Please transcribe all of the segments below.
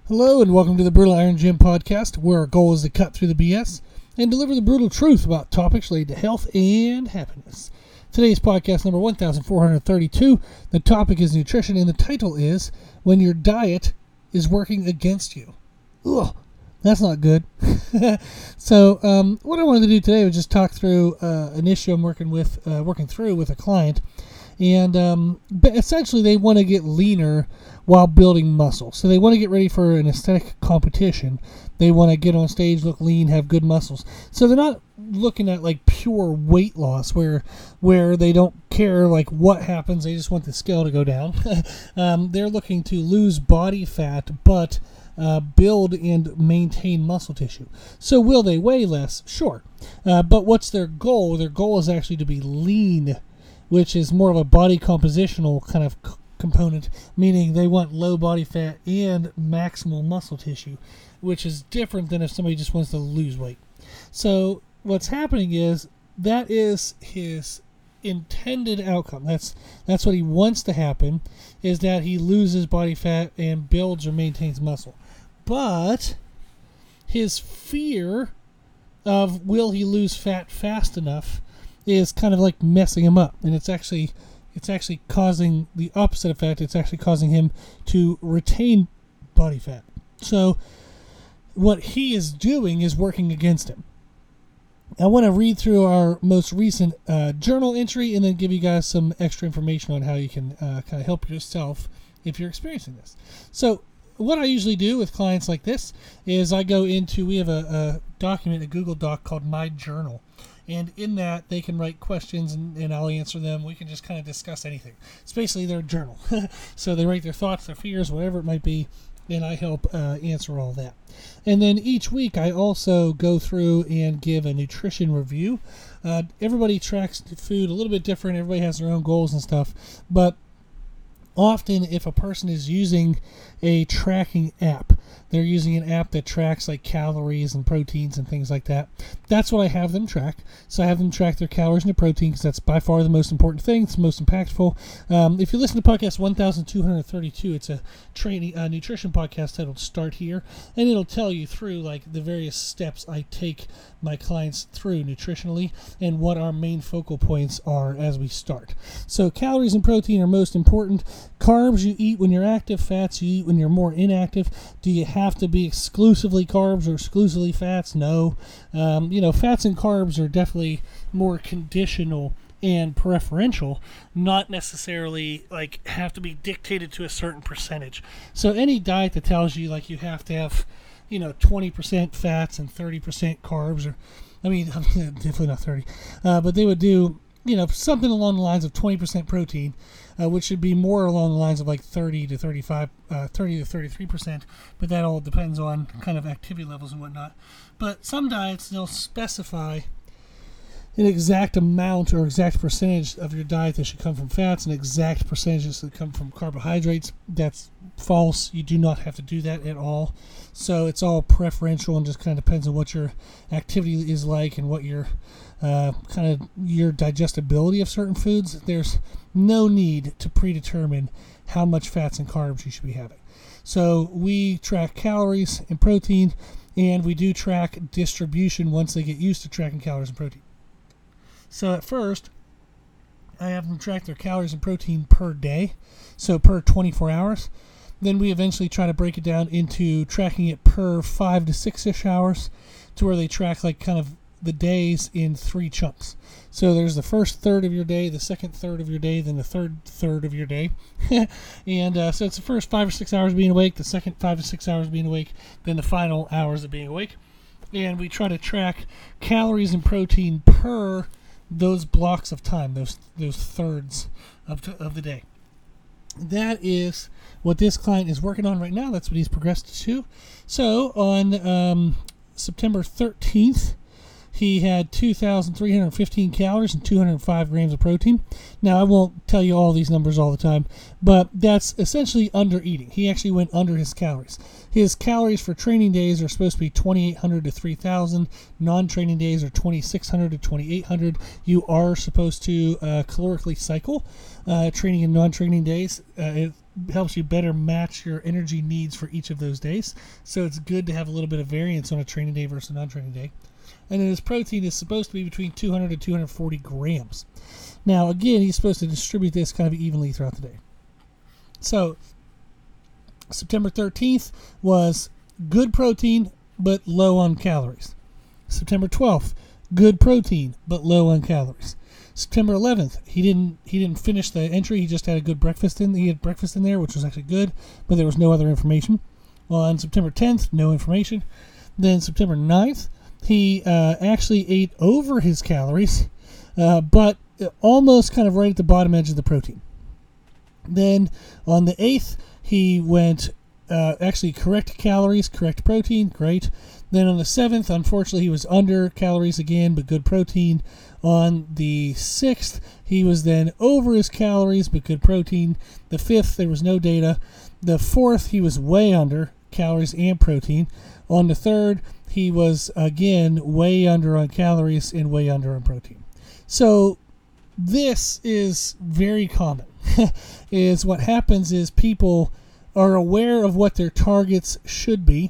Hello and welcome to the Brutal Iron Gym podcast, where our goal is to cut through the BS and deliver the brutal truth about topics related to health and happiness. Today's podcast number 1432. The topic is nutrition, and the title is When Your Diet is Working Against You. Ugh, that's not good. So what I wanted to do today was just talk through an issue I'm working through with a client. And essentially they want to get leaner while building muscle. So they want to get ready for an aesthetic competition. They want to get on stage, look lean, have good muscles. So they're not looking at like pure weight loss where they don't care like what happens. They just want the scale to go down. They're looking to lose body fat, but build and maintain muscle tissue. So will they weigh less? Sure. But what's their goal? Their goal is actually to be lean, which is more of a body compositional kind of component, meaning they want low body fat and maximal muscle tissue, which is different than if somebody just wants to lose weight. So what's happening is that is his intended outcome. That's what he wants to happen, is that he loses body fat and builds or maintains muscle. But his fear of will he lose fat fast enough is kind of like messing him up, and it's actually causing the opposite effect. It's actually causing him to retain body fat. So what he is doing is working against him. I want to read through our most recent journal entry and then give you guys some extra information on how you can kind of help yourself if you're experiencing this. So what I usually do with clients like this is we have a document, a Google Doc called My Journal. And in that, they can write questions and I'll answer them. We can just kind of discuss anything. It's basically their journal. So they write their thoughts, their fears, whatever it might be, and I help answer all that. And then each week, I also go through and give a nutrition review. Everybody tracks food a little bit different. Everybody has their own goals and stuff. But often, if a person is using a tracking app, they're using an app that tracks like calories and proteins and things like that. That's what I have them track. So I have them track their calories and their protein because that's by far the most important thing. It's the most impactful. If you listen to podcast 1232, it's a nutrition podcast titled Start Here, and it'll tell you through like the various steps I take my clients through nutritionally and what our main focal points are as we start. So calories and protein are most important. Carbs you eat when you're active, fats you eat when you're more inactive. Do you have to be exclusively carbs or exclusively fats? No. Fats and carbs are definitely more conditional and preferential, not necessarily like have to be dictated to a certain percentage. So any diet that tells you like you have to have 20% fats and 30% carbs, definitely not 30, but they would do something along the lines of 20% protein, which should be more along the lines of like 30 to 33%, but that all depends on kind of activity levels and whatnot. But some diets, they'll specify an exact amount or exact percentage of your diet that should come from fats and exact percentages that come from carbohydrates. That's false. You do not have to do that at all. So it's all preferential and just kind of depends on what your activity is like and what your your digestibility of certain foods. There's no need to predetermine how much fats and carbs you should be having. So we track calories and protein, and we do track distribution once they get used to tracking calories and protein. So at first, I have them track their calories and protein per day, so per 24 hours. Then we eventually try to break it down into tracking it per 5 to 6-ish hours, to where they track like kind of the days in 3 chunks. So there's the first third of your day, the second third of your day, then the third third of your day. And so it's the first 5 or 6 hours being awake, the second 5 to 6 hours being awake, then the final hours of being awake. And we try to track calories and protein per those blocks of time, those thirds of the day. That is what this client is working on right now. That's what he's progressed to. So on September 13th, he had 2,315 calories and 205 grams of protein. Now, I won't tell you all these numbers all the time, but that's essentially under eating. He actually went under his calories. His calories for training days are supposed to be 2,800 to 3,000. Non-training days are 2,600 to 2,800. You are supposed to calorically cycle training and non-training days. helps you better match your energy needs for each of those days. So it's good to have a little bit of variance on a training day versus a non-training day. And then his protein is supposed to be between 200 to 240 grams. Now, again, he's supposed to distribute this kind of evenly throughout the day. So September 13th was good protein but low on calories. September 12th, good protein but low on calories. September 11th, he didn't finish the entry. He just had a good breakfast in. He had breakfast in there, which was actually good, but there was no other information. On September 10th, no information. Then September 9th, he actually ate over his calories, but almost kind of right at the bottom edge of the protein. Then on the 8th, he went actually correct calories, correct protein, great. Then on the 7th, unfortunately, he was under calories again, but good protein. On the 6th, he was then over his calories, but good protein. The 5th, there was no data. The 4th, he was way under calories and protein. On the 3rd, he was, again, way under on calories and way under on protein. So this is very common. Is what happens is people are aware of what their targets should be,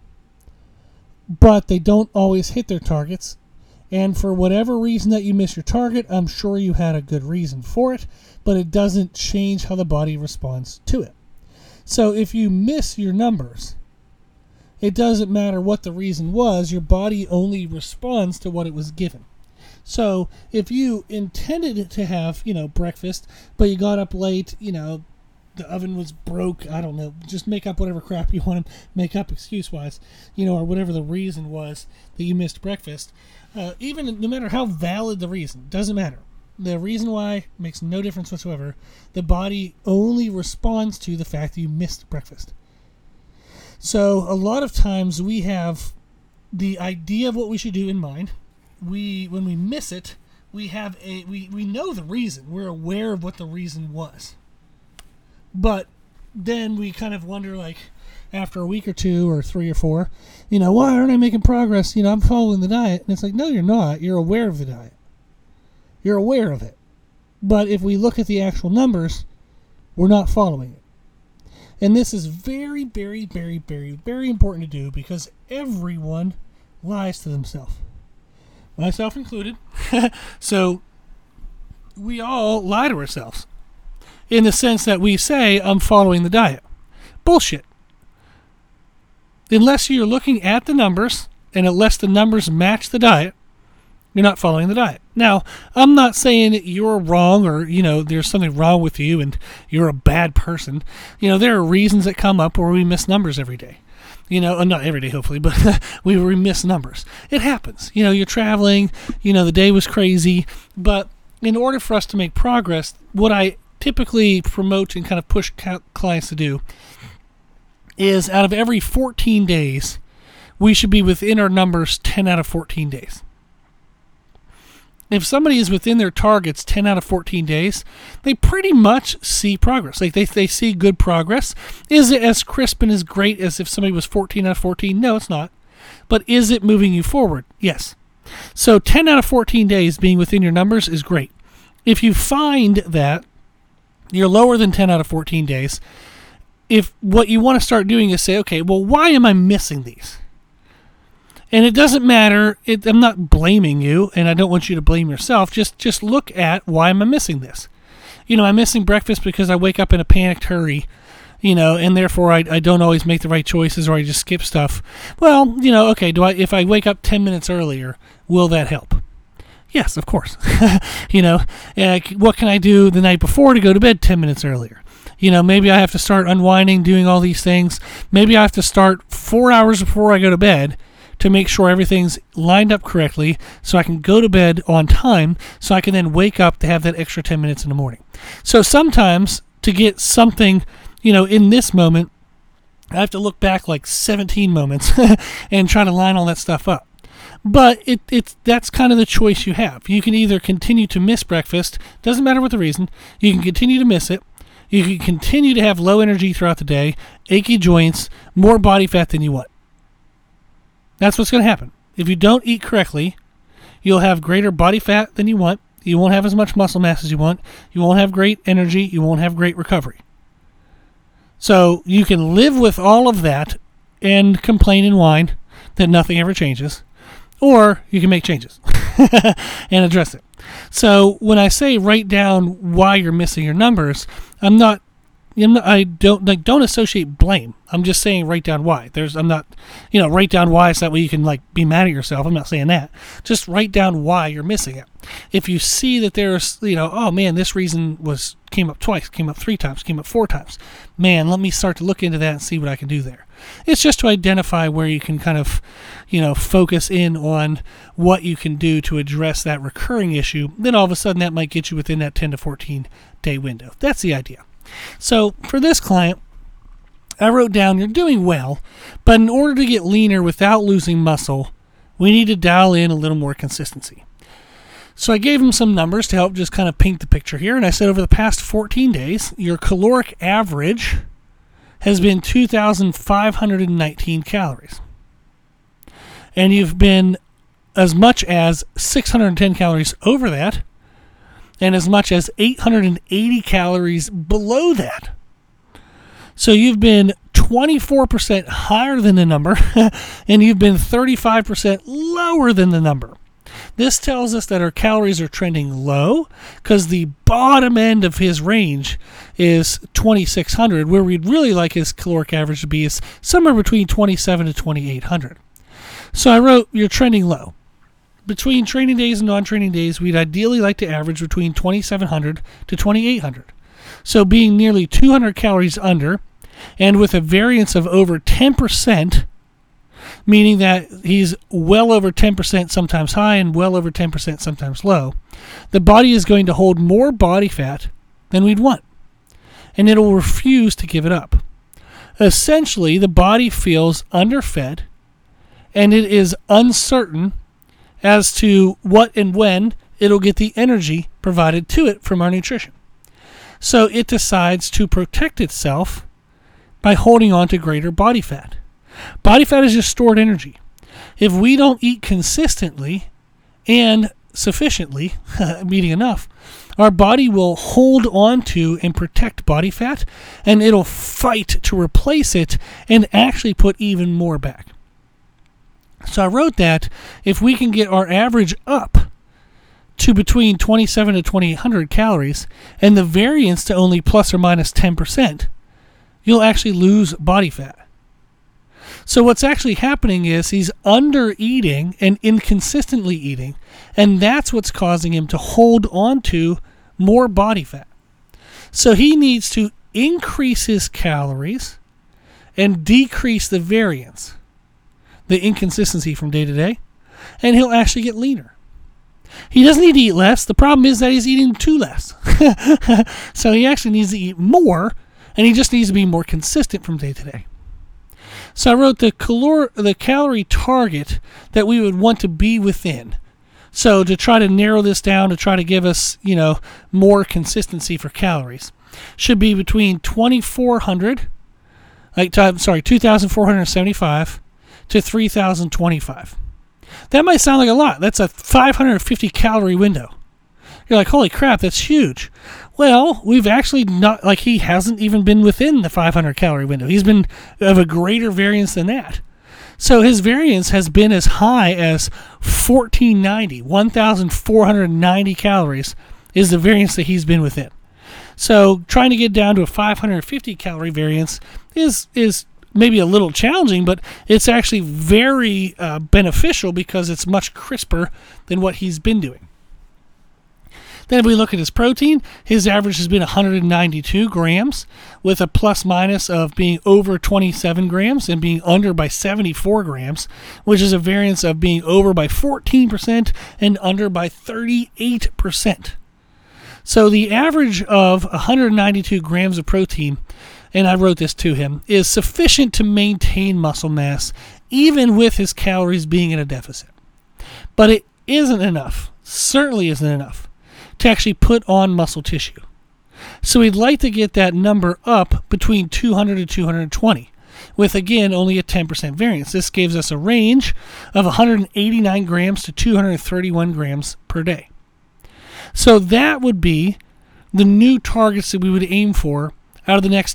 but they don't always hit their targets. And for whatever reason that you miss your target, I'm sure you had a good reason for it, but it doesn't change how the body responds to it. So if you miss your numbers, it doesn't matter what the reason was, your body only responds to what it was given. So if you intended to have, breakfast, but you got up late, the oven was broke, I don't know, just make up whatever crap you want to make up excuse-wise, or whatever the reason was that you missed breakfast. Even no matter how valid the reason, doesn't matter. The reason why makes no difference whatsoever. The body only responds to the fact that you missed breakfast. So a lot of times we have the idea of what we should do in mind. When we miss it, we know the reason. We're aware of what the reason was. But then we kind of wonder, like, after a week or two or 3 or 4, why aren't I making progress? I'm following the diet. And it's like, no, you're not. You're aware of the diet. You're aware of it. But if we look at the actual numbers, we're not following it. And this is very, very, very, very, very important to do because everyone lies to themselves. Myself included. So we all lie to ourselves in the sense that we say, I'm following the diet. Bullshit. Unless you're looking at the numbers and unless the numbers match the diet, you're not following the diet. Now, I'm not saying that you're wrong or, there's something wrong with you and you're a bad person. There are reasons that come up where we miss numbers every day. Not every day, hopefully, but we miss numbers. It happens. You're traveling, the day was crazy. But in order for us to make progress, what I typically promote and kind of push clients to do is out of every 14 days, we should be within our numbers 10 out of 14 days. If somebody is within their targets 10 out of 14 days, they pretty much see progress. Like they see good progress. Is it as crisp and as great as if somebody was 14 out of 14? No, it's not. But is it moving you forward? Yes. So 10 out of 14 days being within your numbers is great. If you find that you're lower than 10 out of 14 days, if what you want to start doing is say, okay, well, why am I missing these? And it doesn't matter. I'm not blaming you, and I don't want you to blame yourself. Just look at why am I missing this? I'm missing breakfast because I wake up in a panicked hurry, and therefore I don't always make the right choices or I just skip stuff. Well, okay, if I wake up 10 minutes earlier, will that help? Yes, of course. What can I do the night before to go to bed 10 minutes earlier? Maybe I have to start unwinding, doing all these things. Maybe I have to start 4 hours before I go to bed to make sure everything's lined up correctly so I can go to bed on time so I can then wake up to have that extra 10 minutes in the morning. So sometimes to get something, in this moment, I have to look back like 17 moments and try to line all that stuff up. But that's kind of the choice you have. You can either continue to miss breakfast, doesn't matter what the reason, you can continue to miss it. You can continue to have low energy throughout the day, achy joints, more body fat than you want. That's what's going to happen. If you don't eat correctly, you'll have greater body fat than you want. You won't have as much muscle mass as you want. You won't have great energy. You won't have great recovery. So you can live with all of that and complain and whine that nothing ever changes, or you can make changes and address it. So when I say write down why you're missing your numbers, I don't associate blame. I'm just saying write down why. Write down why so that way you can be mad at yourself. I'm not saying that. Just write down why you're missing it. If you see that there's, oh man, this reason came up twice, came up 3 times, came up 4 times. Man, let me start to look into that and see what I can do there. It's just to identify where you can kind of, focus in on what you can do to address that recurring issue. Then all of a sudden that might get you within that 10 to 14 day window. That's the idea. So for this client, I wrote down, you're doing well, but in order to get leaner without losing muscle, we need to dial in a little more consistency. So I gave him some numbers to help just kind of paint the picture here, and I said over the past 14 days, your caloric average has been 2,519 calories. And you've been as much as 610 calories over that, and as much as 880 calories below that. So you've been 24% higher than the number, and you've been 35% lower than the number. This tells us that our calories are trending low, because the bottom end of his range is 2,600, where we'd really like his caloric average to be is somewhere between 2,700 to 2,800. So I wrote, you're trending low. Between training days and non-training days, we'd ideally like to average between 2,700 to 2,800. So being nearly 200 calories under, and with a variance of over 10%, meaning that he's well over 10% sometimes high and well over 10% sometimes low, the body is going to hold more body fat than we'd want, and it'll refuse to give it up. Essentially, the body feels underfed, and it is uncertain as to what and when it'll get the energy provided to it from our nutrition. So it decides to protect itself by holding on to greater body fat. Body fat is just stored energy. If we don't eat consistently and sufficiently, meaning enough, our body will hold on to and protect body fat, and it'll fight to replace it and actually put even more back. So I wrote that if we can get our average up to between 2,700 to 2,800 calories and the variance to only plus or minus 10%, you'll actually lose body fat. So what's actually happening is he's under eating and inconsistently eating, and that's what's causing him to hold on to more body fat. So he needs to increase his calories and decrease the variance, the inconsistency from day to day, and he'll actually get leaner. He doesn't need to eat less. The problem is that he's eating too less. So he actually needs to eat more, and he just needs to be more consistent from day to day. So I wrote the calorie target that we would want to be within. So to try to narrow this down, to try to give us, more consistency for calories, should be between 2,475 to 3,025. That might sound like a lot. That's a 550 calorie window. You're like, holy crap, that's huge. Well, we've actually not, he hasn't even been within the 500 calorie window. He's been of a greater variance than that. So his variance has been as high as 1,490 calories is the variance that he's been within. So trying to get down to a 550 calorie variance is maybe a little challenging, but it's actually very beneficial because it's much crisper than what he's been doing. Then if we look at his protein, his average has been 192 grams with a plus minus of being over 27 grams and being under by 74 grams, which is a variance of being over by 14% and under by 38%. So the average of 192 grams of protein, and I wrote this to him, is sufficient to maintain muscle mass even with his calories being in a deficit. But it isn't enough, certainly isn't enough, to actually put on muscle tissue. So we'd like to get that number up between 200 to 220, with again only a 10% variance. This gives us a range of 189 grams to 231 grams per day. So that would be the new targets that we would aim for out of the next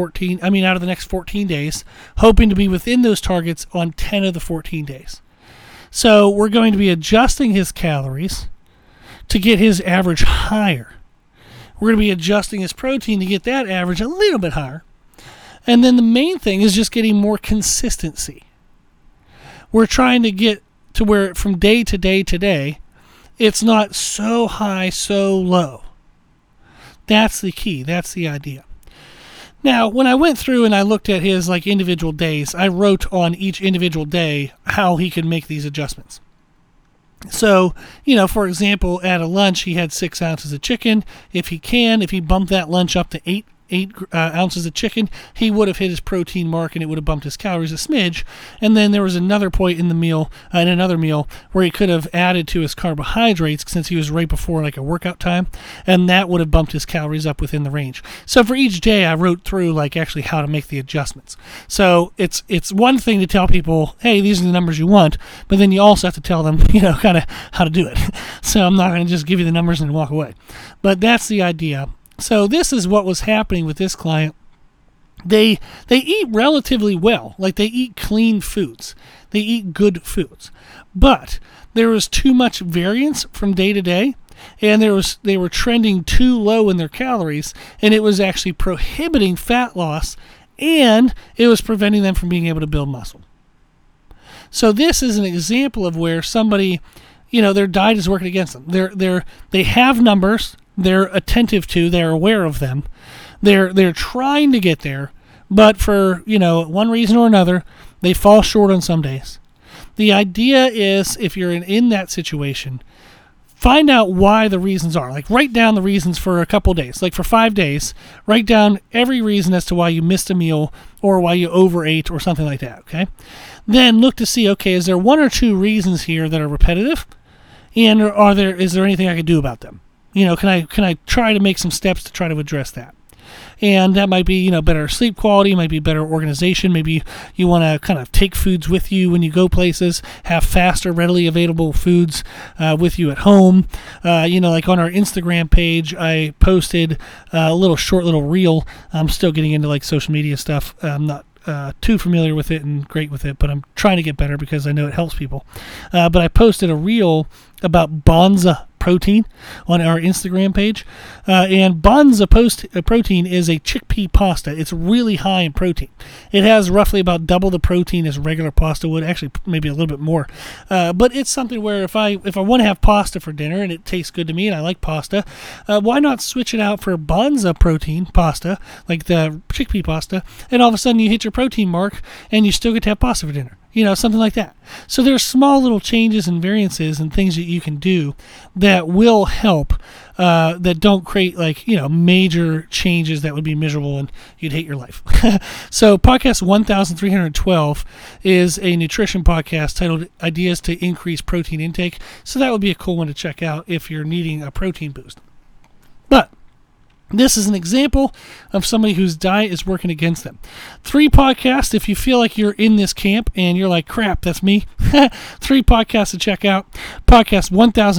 14 days, hoping to be within those targets on 10 of the 14 days. So we're going to be adjusting his calories to get his average higher. We're going to be adjusting his protein to get that average a little bit higher. And then the main thing is just getting more consistency. We're trying to get to where from day to day to day, it's not so high, so low. That's the key. That's the idea. Now, when I went through and I looked at his individual days, I wrote on each individual day how he could make these adjustments. So, for example, at a lunch, he had 6 ounces of chicken. If he bumped that lunch up to 8 ounces of chicken, he would have hit his protein mark and it would have bumped his calories a smidge. And then there was another point in another meal where he could have added to his carbohydrates since he was right before a workout time, and that would have bumped his calories up within the range. So for each day I wrote through actually how to make the adjustments. So it's one thing to tell people, hey, these are the numbers you want, but then you also have to tell them, kind of how to do it. So I'm not going to just give you the numbers and walk away. But that's the idea. So this is what was happening with this client. They eat relatively well. They eat clean foods. They eat good foods. But there was too much variance from day to day, and they were trending too low in their calories, and it was actually prohibiting fat loss, and it was preventing them from being able to build muscle. So this is an example of where somebody, their diet is working against them. They have numbers. They're attentive to, they're aware of them. They're trying to get there, but for, one reason or another, they fall short on some days. The idea is, if you're in that situation, find out why the reasons are. Write down the reasons for a couple days. For 5 days, write down every reason as to why you missed a meal or why you overate or something like that, okay? Then look to see, okay, is there 1 or 2 reasons here that are repetitive? And is there anything I can do about them? Can I try to make some steps to try to address that? And that might be, better sleep quality, might be better organization. Maybe you want to kind of take foods with you when you go places, have faster, readily available foods with you at home. On our Instagram page, I posted a short little reel. I'm still getting into social media stuff. I'm not too familiar with it and great with it, but I'm trying to get better because I know it helps people. But I posted a reel about Banza protein on our Instagram page, and Banza protein is a chickpea pasta. It's really high in protein. It has roughly about double the protein as regular pasta would, actually maybe a little bit more, but it's something where if I want to have pasta for dinner and it tastes good to me and I like pasta, why not switch it out for Banza protein pasta, like the chickpea pasta, and all of a sudden you hit your protein mark and you still get to have pasta for dinner. Something like that. So there's small little changes and variances and things that you can do that will help, that don't create major changes that would be miserable and you'd hate your life. So podcast 1312 is a nutrition podcast titled Ideas to Increase Protein Intake. So that would be a cool one to check out if you're needing a protein boost. But this is an example of somebody whose diet is working against them. 3 podcasts, if you feel like you're in this camp and you're like, crap, that's me. 3 podcasts to check out. Podcast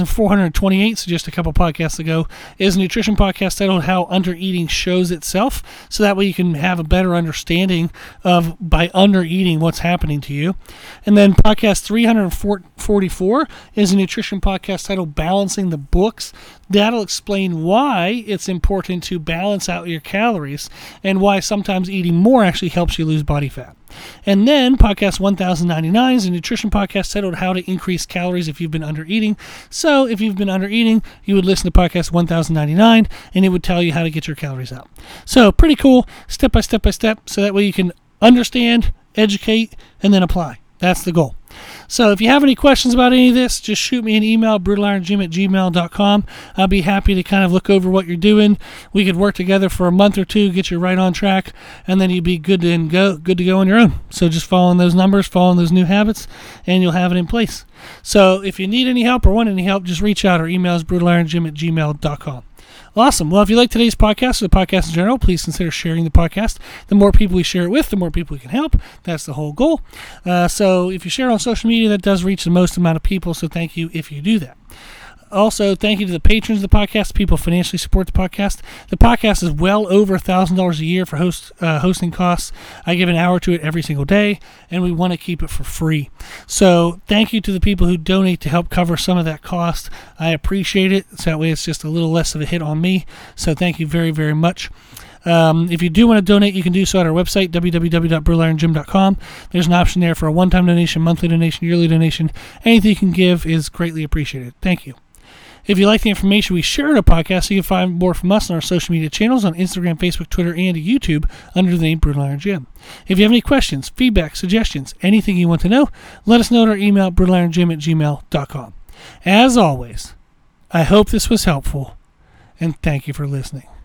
1428, so just a couple podcasts ago, is a nutrition podcast titled How Undereating Shows Itself. So that way you can have a better understanding of, by undereating, what's happening to you. And then podcast 344 is a nutrition podcast titled Balancing the Books. That'll explain why it's important to balance out your calories and why sometimes eating more actually helps you lose body fat. And then podcast 1099 is a nutrition podcast titled How to Increase Calories If You've Been Undereating. So if you've been undereating, you would listen to podcast 1099 and it would tell you how to get your calories out. So pretty cool, step by step by step, so that way you can understand, educate, and then apply. That's the goal. So if you have any questions about any of this, just shoot me an email, brutalirongym@gmail.com. I'll be happy to kind of look over what you're doing. We could work together for a month or 2, get you right on track, and then you'd be good to go on your own. So just following those numbers, following those new habits, and you'll have it in place. So if you need any help or want any help, just reach out. Our email is brutalirongym@gmail.com. Awesome. Well, if you like today's podcast or the podcast in general, please consider sharing the podcast. The more people we share it with, the more people we can help. That's the whole goal. So if you share it on social media, that does reach the most amount of people, so thank you if you do that. Also, thank you to the patrons of the podcast, people who financially support the podcast. The podcast is well over $1,000 a year for hosting costs. I give an hour to it every single day, and we want to keep it for free. So thank you to the people who donate to help cover some of that cost. I appreciate it. So that way it's just a little less of a hit on me. So thank you very, very much. If you do want to donate, you can do so at our website, www.brutalirongym.com. There's an option there for a one-time donation, monthly donation, yearly donation. Anything you can give is greatly appreciated. Thank you. If you like the information we share in our podcast, you can find more from us on our social media channels on Instagram, Facebook, Twitter, and YouTube under the name Brutal Iron Gym. If you have any questions, feedback, suggestions, anything you want to know, let us know at our email, brutalirongym@gmail.com. As always, I hope this was helpful, and thank you for listening.